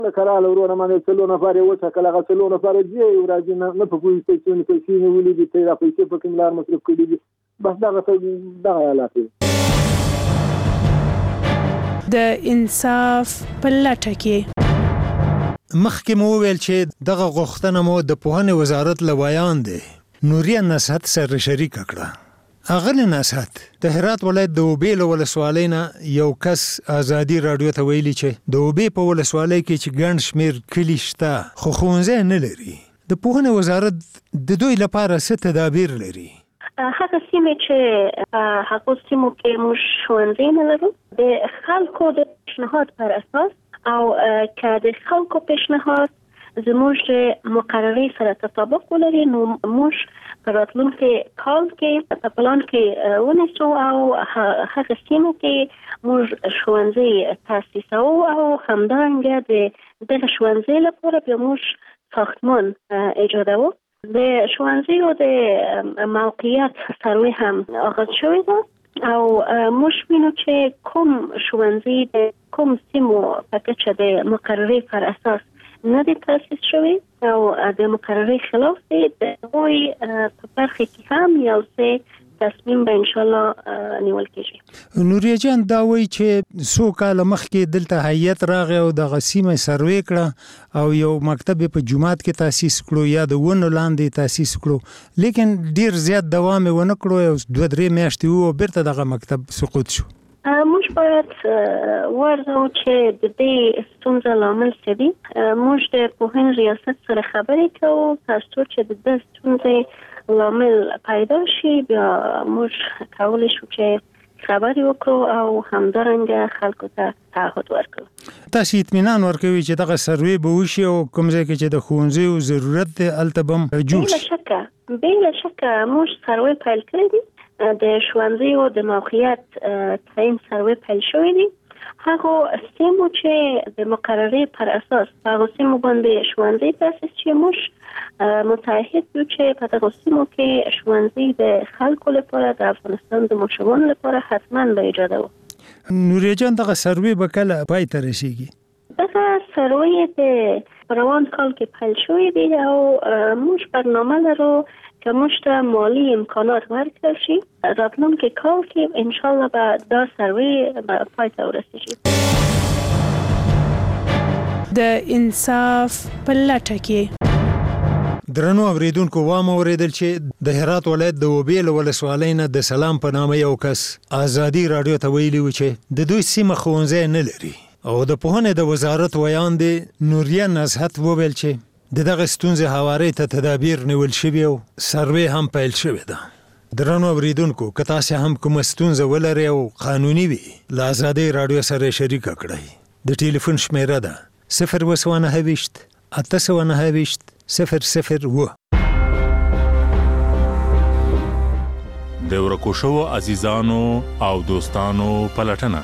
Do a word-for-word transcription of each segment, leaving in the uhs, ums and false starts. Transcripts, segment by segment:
کراله ورونه باندې څلور نفر یې وټاکل، هغه څلور نفر دي راځي نه په پولیس سټیشن کې پیسې نیولې دي، پیدا پیسې په کوم لار مصرف کړي دي. بس دغه دغه حالات دي. د انصاف په لټه کې مخکې مو وویل چې دغه غوښتنه مو د پوهنې وزارت له ویان دی. نوریه نصحت سره شریک کړه. اغلی نصحت د هرات ولایت د اوبې له ولسوالۍ نه یو کس ازادي راډیو ته ویلي چې د اوبې په ولسوالۍ کې چې ګڼ شمېر کلي شته خو ښوونځی نه لري. د پوهنې وزارت د دوی لپاره څه تدابیر لري؟ هغه سیمې چې هغه سیمو کې موږ ښوونځي نه لرو، د خلکو د پیشنهاد پر اساس او که د خلکو پیشنهاد زموږ مقررې سره تطابق ولري، نو موږ په راتلونکي کال کې په پلان کې ونیسو او هغه سیمو کې موږ ښوونځي تاسیسوو او همدارنګه د دغه ښوونځي لپاره بیا موږ ساختمان ایجادوو. د ښوونځیو د موقعیت سروې هم آغاز شوی ده او موږ وینو چې کوم ښوونځي د کوم سیمو په کچه د مقررې پر اساس نه دي تاسیس شوی او د مقررې خلاف دي، د هغوی په برخه کې هم یو څه تصمیم به انشاءالله نیول کېږي. نوریه جان دا وایي چې څو کاله مخکې دلته هیئت راغی او دغه سیمه سروې کړه او یو مکتب په جومات کې تاسیس کړو یا د ونو لاندې تاسیس کړو، لیکن ډیر زیات دوام یې ونه کړو او دوه درې میاشتې وو بیرته دغه مکتب سقوط شو. موږ باید ورځو چې د دې ستونزه لامل څه دي. موږ د پوهنې ریاست سره خبرې کوو ترڅو چې د دې ستونزې لامل پیدا شي، بیا موږ کولی شو چې خبرې وکړو او همدارنګه خلکو ته تعهد ورکړو. تاسو اطمینان ورکوي چې دغه سروې به وشي او کوم ځای کې چې د ښوونځیو ضرورت دی هلته به هم جوړ شي؟ بلا شکه بلا شکه موږ سروې پیل کړی دي، د ښوونځیو د موقعیت تعیین سروې پیل شوی دی. هغه سیمو چې د مقررې پر اساس هغه سیمو باندې ښوونځي تاسیس شي، موږ متعهد یو چې په دغه سیمو کې ښوونځي د خلکو لپاره د افغانستان د ماشومانو لپاره حتما به ایجادوو. نوریه جان دغه سروې به کله پای ته رسیږي؟ دغه سروې د روان کال کې پیل شوی دی او موږ برنامه لرو که موږ ته مالی امکانات ورکړل شي، راتلونکي کال کې انشاءالله به دا سروې پای ته ورسیږي. د انصاف په لټه کې درنو اوریدونکو وام اوریدل چې د هرات ولایت د اوبې له ولسوالۍ نه د سلام په نامه یو کس ازادي راډیو ته ویلي و چې د دوی سیمه ښوونځی نه لري او د پوهنې د وزارت ویان دی. نوریه نصحت وویل چې د دغه ستونزې هوارۍ ته تدابیر نیول شوي او سروې هم پیل شوې ده. درنو اوریدونکو که تاسو هم کومه ستونزه ولرئ او قانوني وي له ازادي راډیو سره شریکه کړئ. د ټلیفون شمیره ده صفر اووه نهه ویشت اته سوه نهه ویشت صفر صفر اووه. د ورکو شوو عزیزانو او دوستانو پلټنه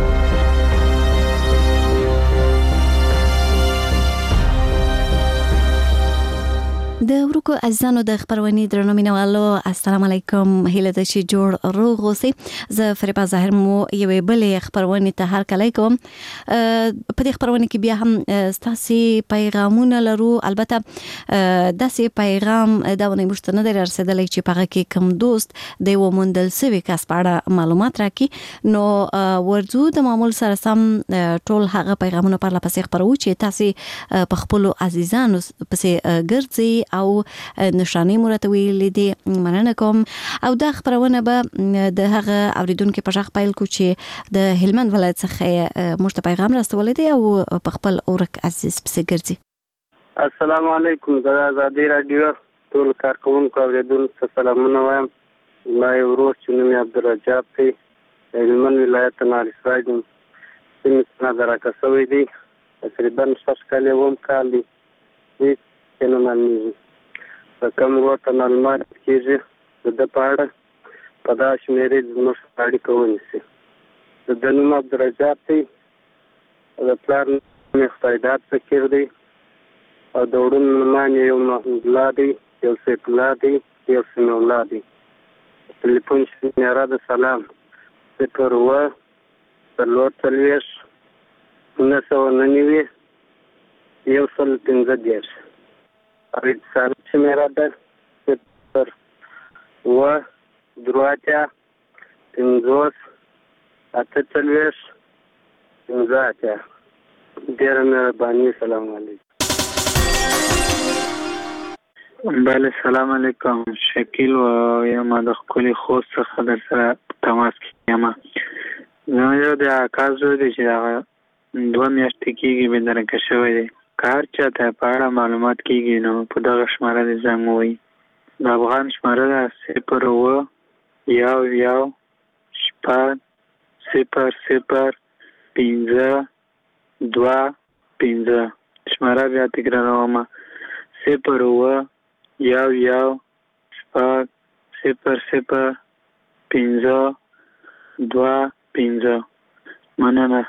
د ورکو عزیزانو د خبرونې درنو مینوالو السلام علیکم، هیله ده چې جوړ روغ اوسئ. زه فریبا ظاهر مو یوې بلې خبرونې ته هرکلی کوم. په دې خبرونه کې بیا هم ستاسې پیغامونه لرو، البته داسې پیغام دا ونې موږ ته نه دی رارسېدلی چې په هغه کې کوم دوست د یو موندل سوي کس په اړه معلومات راکړي. نو ورځو د معمول سره سم ټول هغه پیغامونه پرله پسې خپروو چې تاسې په خپلو عزیزانو پسې ګرځئ او نشانې مو راته ویلې دي. مننه کوم. او دا خبرونه به د هغه اوریدونکو په ژغ پیل کو چې د هلمند ولایت څخه موږ ته پیغام راستولی دی او په خپل اورک عزیز پسې ګرځي. السلام علیکم. د ازادي راډیو ټول کارکوونکو اوریدونکو ته سلامونه وایم. ما یو ورور چې نوم یې عبدالرجاب دی، هلمند ولایت نارسراج سیمې څخه راکه شوی دی. تقریبا شپږ کال اووم کال دی نه معلومیږي په کوم ورته معلومات کېږي د ده په اړه په دا شمېرې زموږ اړیکه ونیسي. د ده نوم عبدالرجاب دی، د پلار نوم یې خدایداد فقیر دی او د وړون نومان یې یو محمود الله دی، یو سیف الله دی، یو سمیع الله دی. ټلیفون شمیره د سلام صفر اووه څلور څلوېښت نهه سوه نهه نوي یو سل پنځه دېرش او اتصال شمیره ده صفر اووه درې اتیا پنځوس اته څلوېښت پنځه اتیا. ډېره مهرباني. سلام علیکم. بله سلام علیکم. شکیل و یم د ښکلي خوست څخه در سره تماس کې یم. زما یو د اکا زوی دی چې هغه دوه میاشتې کېږي بېدرکه شوی دی. که هر چا ته په اړه معلومات کېږي نو په دغه شماره دې زنګ ووهي. د افغان شماره ده صفر اووه یو یو شپږ صفر صفر پنځه دوه پنځه. شماره بیا تکراروم صفر اووه یو یو شپږ صفر صفر پنځه دوه پنځه. مننه.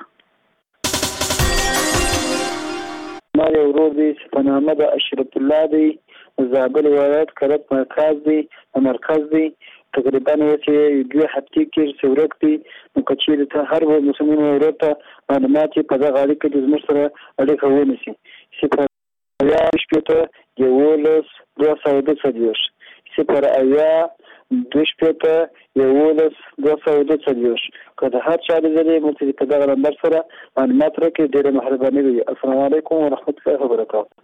ما یو ورور دی چې په نامه د اشرف الله دی، زابل ولایت کرک مرکز دی مرکز دی تقریبا چې دوه هفتې کې چې ورک دی. نو که چېرې ته هر مسلمان ورور ته معلومات یې په دغه اړیکه کې زموږ سره اړیکه ونیسي. صفر اویا شپېته یولس دوه سوه دوه څلوېښت صفر اویا دوه شپېته یولس دوه سوه دوه څلوېښت. که د هر چا لیدلې موږ ته په دغه نمبر سره معلومات راکړي ډېره مهرباني وي. السلام علیکم ورحمت الله وبرکاته.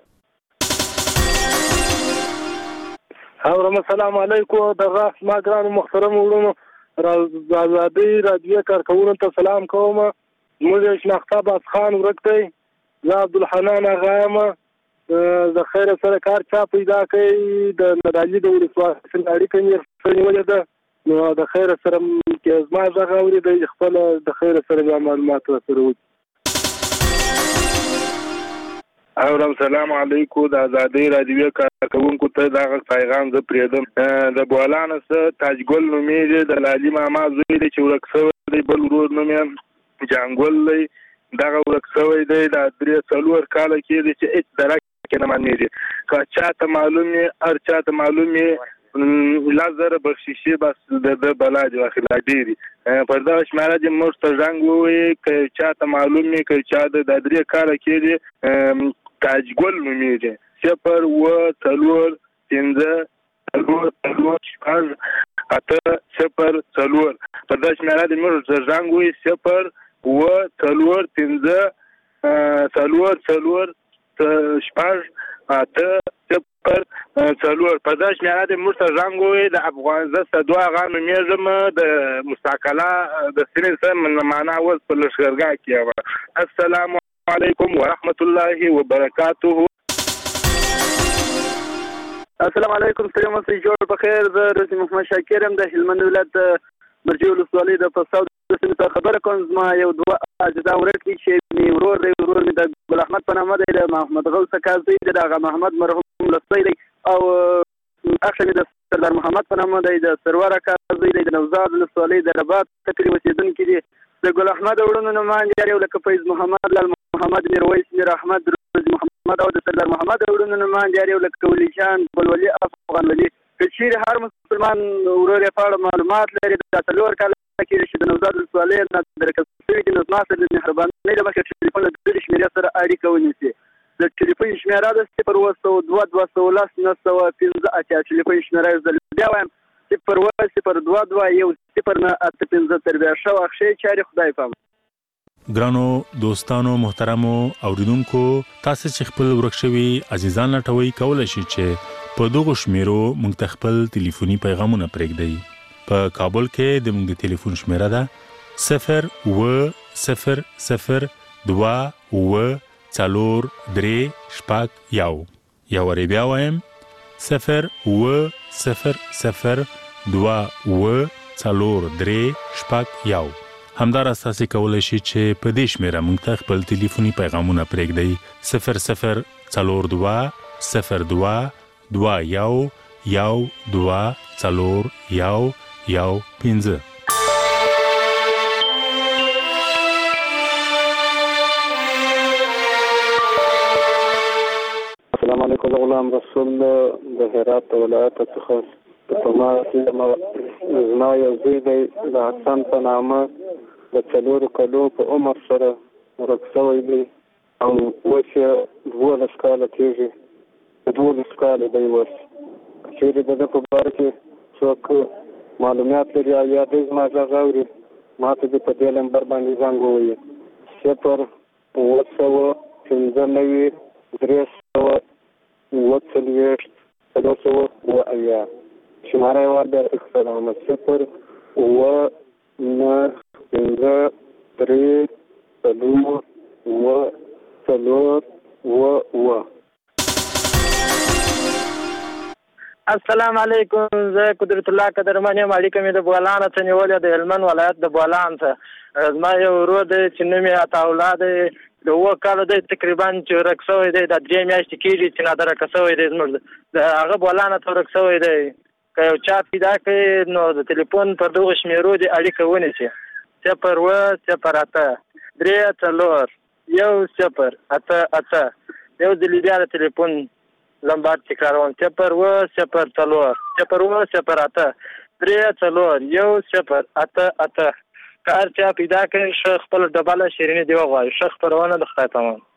اورم السلام علیکم. دغه ما ګرانو محترم وروڼو د ازادۍ راډیو کارکوونکو ته سلام کوم. زموږ شناخته باز خان ورک دی. زه عبدالحنان اغا یم. د خیر سره کار چا پیدا کوي د نادالي د ولسواکۍ سره اړیکه مې نیولې ده. نو د خیر سره چې زما غږ اوري د خپل د خیر سره بیا معلومات راسره وکړي. اورم سلام علیکم. د ازادۍ راډیو کارکوونکو ته دغه پیغام زه پرېږدم. د بولانه څه تاجګل نومېږي، د لالي ماما زوی دی چې ورک شوی دی. بل ورور نوم یې جانګل دی، دغه ورک شوی دی. دا درې څلور کاله کېږي چې هېڅ درک کې نه مانېږي. که چاته معلوم یې هر چاته معلوم یې لس زره بخشیشي بس د ده بلا دي واخلا ډېري. پر دغه شماره دې موږ ته زنګ ووایي. که چاته معلوم یې که چا د دا درې کاله کېږي تاجګل نومېږي. صفر اووه څلور پنځه څلور څلور شپږ اته صفر څلور. پر دغه شماره دې موږ ته زنګ ووایي صفر اووه څلور پنځه څلور څلور شپږ اته صفر څلور. په دغه شمېره دې موږ ته زنګ ووایي. د افغان زه سدوه اغا نومېږم. د مستقله د سیمې سره معنا اوس په لښکرګاه کې یم. السلام علیکم ورحمت الله وبرکاته. السلام علیکم. ستړي مه شئ، جوړ په خیر. زه رسي محمد شاکر یم د هلمند ولایت مرجې ولسوالۍ د پستاو د سیمې څخه خبره کوم. زما یو دوه اجزا ورک دي چې مې ورور دی. ورور مې د ګل احمد په نامه دی، د محمد غوث اکا زوی دی، د هغه محمد مرحوم لستی دی. او اخ مې د سردار محمد په نامه دی، د سرور اکا زوی دی، د نوزاد ولسوالۍ د رباط ټکري اوسېدونکي دي. د ګل احمد وروڼو نومان جار یو لکه فیض محمد، لال محمد، میرویس، میر احمد، روزي محمد. او د سردار محمد وروڼو نومان جار یو لکه ولی جان، ګلولي، افغان ولي. که چیرې هر مسلمان ورور یې په اړه معلومات لري د څلور کاله کې چې د نوزاد ولسوالۍ نه درکه شوي دي، نو زما سره د مهربانۍ له مخې ټلیفون له دغې شمېرې سره اړیکه ونیسي. د ټلیفون شمېره ده صفر اووه سوه دوه دوه سوه لس نهه سوه پنځه اتیا. ټلیفون شمېره زه بیا وایم صفر اووه صفر دوه دوه یو صفر نه اته پنځه. تر بیا ښه وخت ښې چارې خدای پام. ګرانو دوستانو محترمو اوریدونکو، تاسو چې خپل ورک شوي عزیزان لټوي کولای شئ چې په دغه شمیرو موږ ته خپل ټلیفوني پیغامونه پرېږدئ. په کابل کې د موږ د ټلیفون شمیره ده صفر اووه صفر صفر دوه اووه څلور درې شپږ یو. یو وارې بیا وایم صفر اووه صفر صفر دوه اووه څلور درې شپږ یو. همداراز تاسو کولی شئ چې په دې شمیره موږ ته خپل ټلیفوني پیغامونه پرېږدئ. صفر صفر څلور دوه صفر دوه دوه یو یو دوه څلور یو یو پنځه. السلام علیکم. غلام رسول د هرات ولایت څخه په ما زما یو زوی دی د حسن په نامه د څلورو کلو په عمر سره ورک شوی دی. او اوس یې دولس کاله کېږي، دولس کاله دی اوس. چېرې د ده په باره کې څوک معلومات لري او یا دی زما غږ اوري، ما ته دې په دې نمبر باندې زنګ ووایي: صفر اووه سوه پنځه نوي درې سوه اووه څلوېښت څلور سوه اووه اویا. شماره یې ور بیا تکړه ده: صفر اووه نهه پنځه درې څلور اووه څلور اووه اووه. السلام علیکم. زه قدرت الله قدرمن یم. اړیکه مې د بولان څخه نیولې د هلمند ولایت د بولان څخه. زما یو ورور دی چې نوم یې عطاالله دی، د اووه کالو دی تقریبا چې ورک شوی دی. دا درې میاشتې کېږي چې نادرکه شوی دی زموږ د هغه بولانه ته ورک شوی دی. که یو چا پیدا کړي نو د تلیفون پر دغو شمېرو دې اړیکه ونیسي: صفر اووه صفر اته درې څلور یو صفر اته اته. یو ځلې بیا د تلیفون لمبر تکراروم: صفر اووه صفر څلور صفر اووه صفر اته درې څلور یو صفر اته اته. که هر چا پیدا کړي ښه خپله ډبله شیریني دې وغواړي. ښه خپرونه د خدای په امان.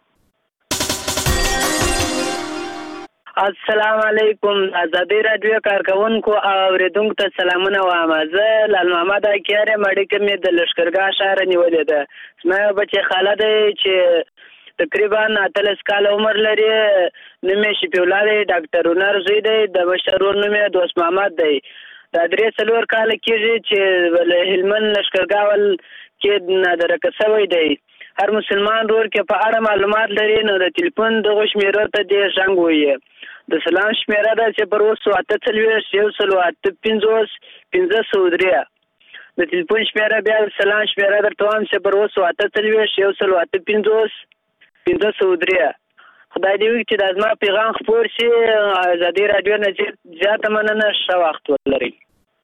السلام علیکم. ازادي راډیو کارکونکو او اورېدونکو ته سلامونه وایم. زه لال محمد اکیار یم. اړیکه مې د لښکرګاه ښار نیولې ده. زما یو بچی خاله دی چې تقریبا اتلس کاله عمر لري. نوم یې شفیع الله دی، ډاکټر هنر زوی دی. د مشر ورور نوم یې دوست محمد دی. دا درې څلور کاله کېږي چې هلمند لښکرګاه ول کې نادرکه شوی دی. هر مسلمان ورور کې په اړه معلومات لري نو د تلیفون دغو شمېرو ته دې زنګ ووایي. د سلام شمېره ده صفر اووه سوه اته څلوېښت یو سل اته پنځوس پنځه سوه درې. د تلیفون شمېره بیا د سلام شمېره درته وایم: صفر اووه سوه اته څلوېښت یو سل اته پنځوس پنځه سوه درې. خدای دې وکړي چې دا زما پیغام خپور شي. ازادي راډیو نه زیاته مننه. ښه وخت ولرئ.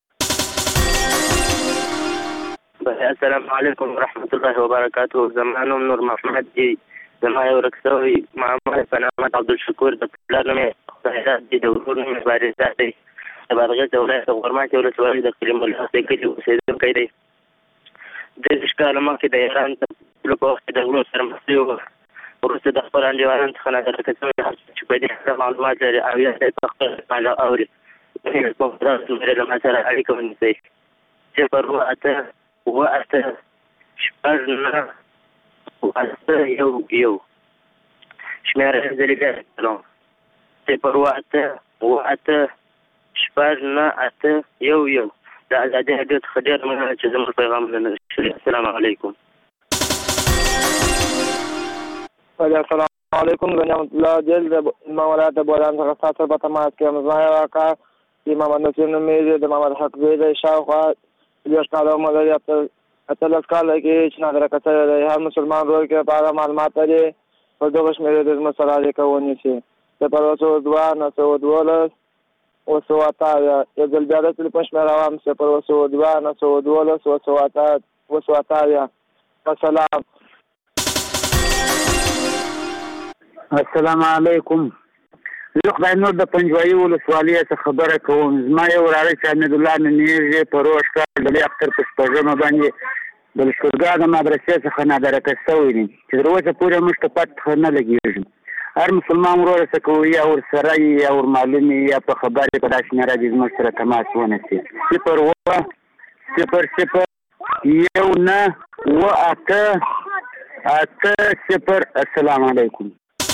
السلام علیکم ورحمت الله وبرکاته. زما نوم نور محمد دی. زما یو ورک شوی معمر په نامه عبدالشکور د پلار نوم یې خدایزاد دی، د ورور نوم یې بارزاد دی. د بادغیس د ولایت د غورماتې ولسوالۍ د کلیم الله د کلي اوسېدونکی دی. دېرش کاله مخکې د ایران د په وخت کې د غرونو سره مخ شوی و. وروسته د خپلو انډیوالانو څخه نادرکه شوی چې په دې اړه معلومات لري او یا دی په خپله باندې اوري. له ما سره اړیکه ونیسئ: صفر اووه اته اووه اته شپږ نهه اته یو یو. شمېره یې ځلې بیا کوم: صفر اووه اته اووه اته شپږ نهه اته یو یو. د ازادي راډیو څخه ډېره مننه چې زموږ پیغامونه شریک. السلام علیکم. السلام علیکم. زه نعمت الله جل د هلمند ولایت د بولان څخه ستاسو سره په تماس کې یم. زما یو اکا چې محمد نصیر نوم یې دی، د محمد حق زوی دی. شاوخوا دېرش کاله عمر لري. اتلس کاله کې چې نادرکه شوی دی. هر مسلمان ورور کې په اړه معلومات لري په دغو شمېرو دې زموږ سره اړیکه ونیسي: صفر اووه سوه دوه نهه سوه دولس اووه سوه اته اویا. یو ځل بیا د تلیفون شمېره وایم: صفر اووه سوه دوه نهه سوه دولس اووه سوه اته اووه سوه اته اویا. السلام. السلام علیکم. زه خدای نور د پنجوایي ولسوالۍ څخه خبره کوم. زما یو وراره چې حمیدالله نومېږي په روغ ښکار د لوی اختر په شپږمه باندې د لښکرګاه د مدرسې څخه نادرکه شوی دی چې تر اوسه پورې موږ ته پته نه لګېږي. هر مسلمان ورور څه کوي یا ورسره یې یا ورمعلوم یې یا په خبر یې په دا شمېره دې زموږ سره تماس ونیسي: صفر اووه صفر صفر یو نهه اووه اته اته صفر. السلام علیکم.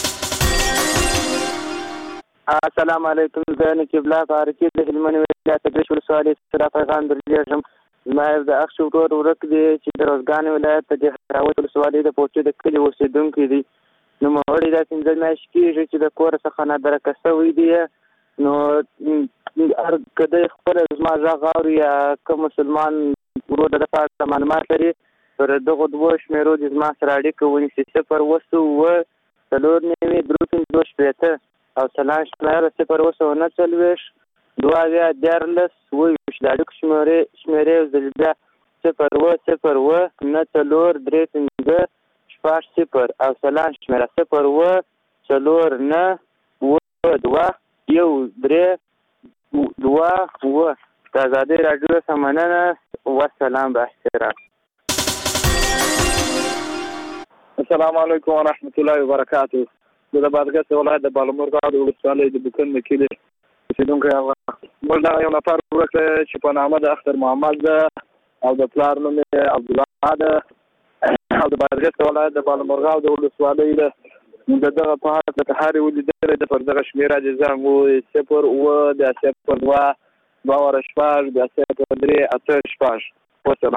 السلام علیکم. زه نقیب الله فارقي د هلمند ولایت د ګرشک ولسوالۍ څخه پیغام درلېږم. زما یو د اخ ورور ورک دی چې د روزګان ولایت د دهراوت ولسوالۍ د پوچې د کلي اوسېدونکی دی. نوموړی دا پنځه میاشتې کېږي چې د کور څخه نادرکه شوی دی. نو هر که دی خپله زما غږ اوري یا که مسلمان ورور د ده په اړه معلومات لري پر دغو دوو شمېرو دې زما سره اړیکه ونیسي: صفر اووه سوه اووه څلور نوي درې پنځوس شپېته او سلام شمېره صفر اووه سوه نهه څلوېښت دوه اویا دیارلس اووه ویشت. د اړیکو شمېرې شمېرې یو ځل بیا: صفر اووه صفر اووه نهه څلور درې پنځه شپږ صفر او سلام شمېره صفر اووه څلور نهه اووه دوه یو درې دوه اووه. د ازادي راډیو څخه مننه. والسلام باحترام. السلام علیکم ورحمت الله وبرکاته. د بادغیس ولایت د بالامرغ د ولسوالۍ د بوکن مکیلي اوسیدونکی افغان. موږ دا یو نفر ورک چې په نامه د اختر محمد ده او د پلار نوم یې عبدالله ده او د بادغیس ولایت د بالامرغ د ولسوالۍ ده. د دغه په هر څه هر ولیدل د پر دغه شمیره د زنګ وو صفر اوه د صفر دوه دوه ور شپږ د صفر درې اته شپږ. وسلام.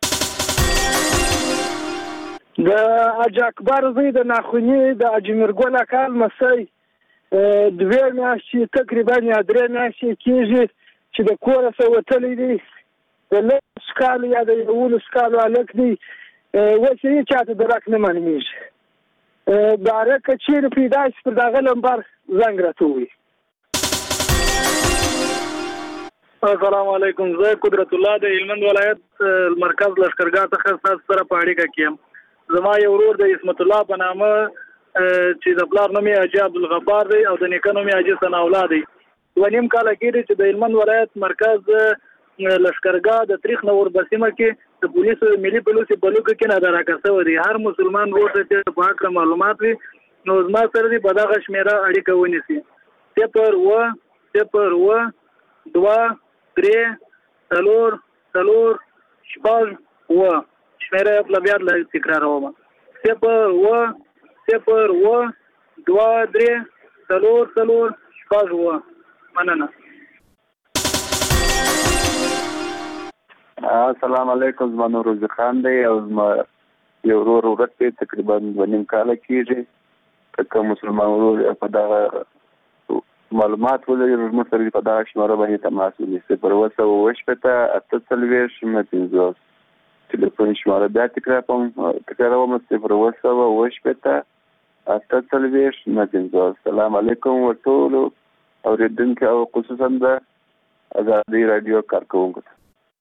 د حاج اکبر زوی د ناخوني د اجمرګل اکال مسئ دوه میاشتې تقریبا یا درې میاشتې کېږي چې د کوره څخه وتلی دی. د لس کالو یا د یولس کالو هلک دی. اوس یې چاته درک نه معلومېږي. باره که چېرې پیدا شي پر دغه نمبر زنګ راته ووایي. السلام علیکم. زه قدرت الله د هلمند ولایت مرکز لشکرګاه څخه ستاسو سره په اړیکه کې یم. زما یو ورور د عصمت الله په نامه چې د پلار نوم یې حاجي عبدالغفار دی او د نیکه نوم یې حاجي ثناء الله دی. دوه نیم کاله کېږي چې د هلمند ولایت مرکز لشکرګاه د تریخ نور بسیمه کې د پولیسو ملي پولیسو بلوکو کې نادراکه شوی دی. هر مسلمان ورور ته چې په هکله معلومات وي نو زما سره دې په دغه شمېره اړیکه ونیسي. صفر اوه صفر اوه دوه درې څلور څلور شپږ اوه. شمیره خپل بیا تکراروم. صفر اوه صفر اوه دوه درې څلور څلور شپږ اوه. مننه. السلام علیکم. زما نوم روزي خان دی او زما یو ورور ورک دی تقریبا دوه نیم کاله کېږي. که مسلمان ورور په دغه معلومات ولري زموږ سره په دغه شمېره باندې تماس ونیسي. صفر اوه سوه اوه شپېته اته څلوېښت شپږ پنځوس. تلیفون شماره بیا تکراروم تکراروم صفر اوه سوه اوه شپېته اته څلوېښت شپږ پنځوس. السلام علیکم ورټولو اورېدونکو او خصوصا د ازادي راډیو کارکوونکو ته.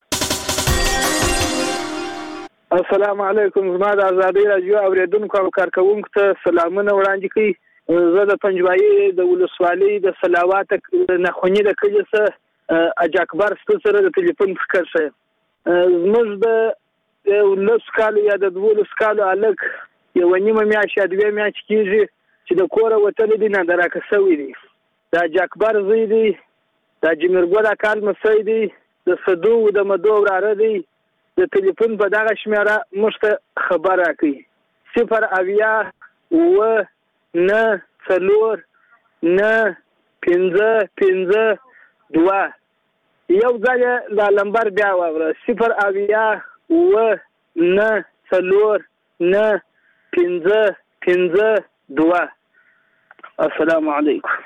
السلام علیکم. زما د ازادي راډیو اورېدونکو او کارکوونکو ته سلامونه وړاندې کوي. زه د پنجوایي د ولسوالۍ د سلاوات ناخوني د کلي څخه حاج اکبر سره د تلیفون فکر شه. زموږ د لس کالو یا د دولس کالو هلک یوه نیمه میاشت یا دوې میاشتې کېږي چې د کوره وتلی دی نادراکه شوی دی. د حاج اکبر زوی دی. د حاجي میرګل اکال مسئ دی. د صدو د مدو وراره دی. د تلیفون په دغه شمېره موږ ته خبر راکوي. صفر اویا اوه نه څلور نه پنځه پنځه دوه. یو ځل یې دا نمبر بیا واوره. صفر اویا اوه نه څلور نه پنځه پنځه دوه. السلام علیکم.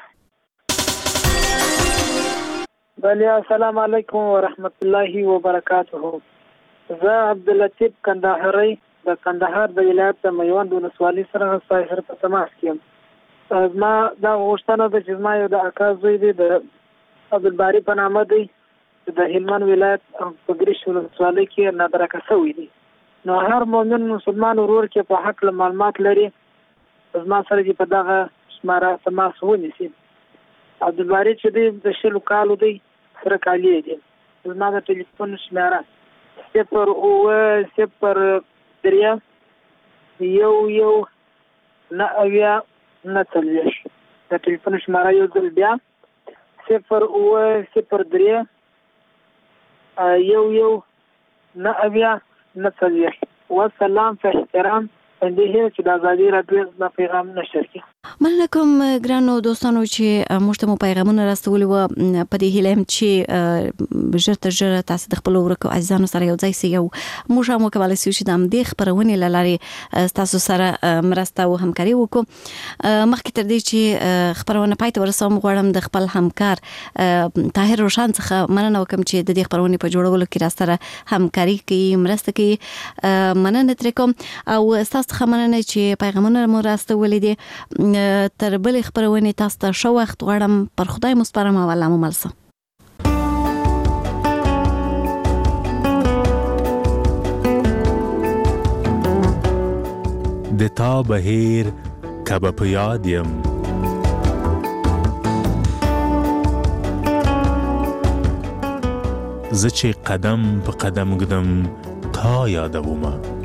بله السلام علیکم ورحمت الله وبرکاته. زه عبداللطیف کندهاری د کندهار د ولایت د میوند ولسوالۍ سره ستاسو سره په تماس کې یم. زما دا غوښتنه ده چې زما یو د اکا زوی دی د عبدالباري په نامه دی د هلمند ولایت په ګریش ولسوالۍ کې نادراکه شوی دی. نو هر مؤمن مسلمان ورور کې په حق معلومات لري زما سره چې په دغه شماره تماس ونیسي. عبدالباري چې دی د شلو کالو دی سره کالی دی. زما د ټلیفون شماره صفر اوه صفر درې یو یو نه اویا نه څلوېښت. د ټلیفون شماره یو ځل بیا صفر اوه صفر درې یو یو نه اویا نه څلوېښت. والسلام په احترام اندې چې د ازادي راډیو د پیغام نشر کی. مننه کوم ګرانو دوستانو چې موږ ته مو پیغامونه راستولي و. په دې هیله یم چې ژر تر ژره تاسو د خپل ورکو عزیزانو سره یو ځای سئ او موږ هم وکولی سو چې د همدې خپرونې له لارې تاسو سره مرسته او همکاري وکړو. مخکې تر دې چې خپرونه پای ته ورسوم غواړم د خپل همکار طاهر روشن څخه مننه وکړم چې د دې خپرونې په جوړولو کې راسره همکاري کوي مرسته کوي. مننه ترې کوم او ستاسو څخه مننه چې پیغامونه مو راستولي دي. تر بلې خپرونې تاسو ته ښه وخت غواړم. پر خدای مو سپارم او الله مو مل شه. د تا بهیر کبه په یاد یم زه چې قدم په قدم ګدم تا یادومه